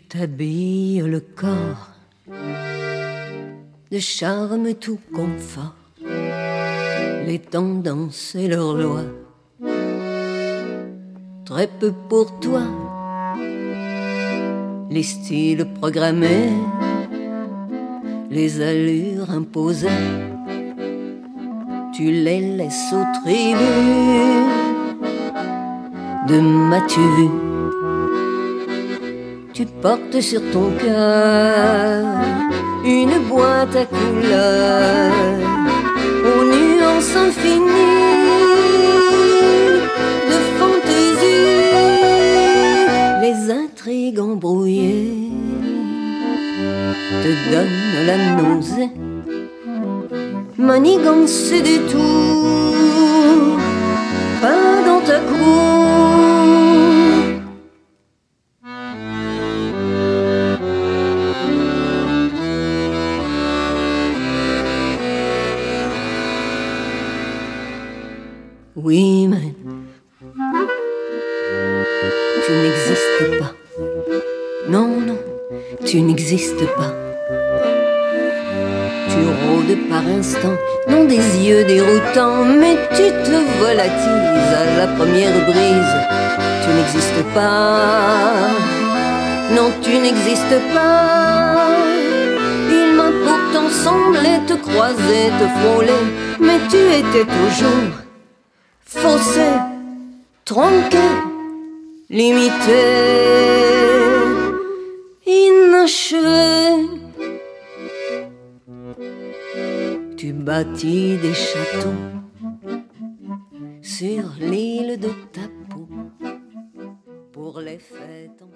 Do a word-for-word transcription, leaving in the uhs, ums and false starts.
t'habilles le corps de charme tout confort, les tendances et leurs lois. Très peu pour toi, les styles programmés, les allures imposées, tu les laisses aux tribus de m'as-tu vu. Tu portes sur ton cœur une boîte à couleurs, aux nuances infinies de fantaisie, les intrigues embrouillées te donnent la nausée, manigance et détour, pas dans ta cour. Oui, mais tu n'existes pas. Non, non, tu n'existes pas. Tu rôdes par instant dans des yeux déroutants, mais tu te volatiles à la première brise. Tu n'existes pas. Non, tu n'existes pas. Il m'a pourtant semblé te croiser, te frôler, mais tu étais toujours faussé, tronqué, limité, inachevé. Tu bâtis des châteaux sur l'île de ta peau pour les fêtes.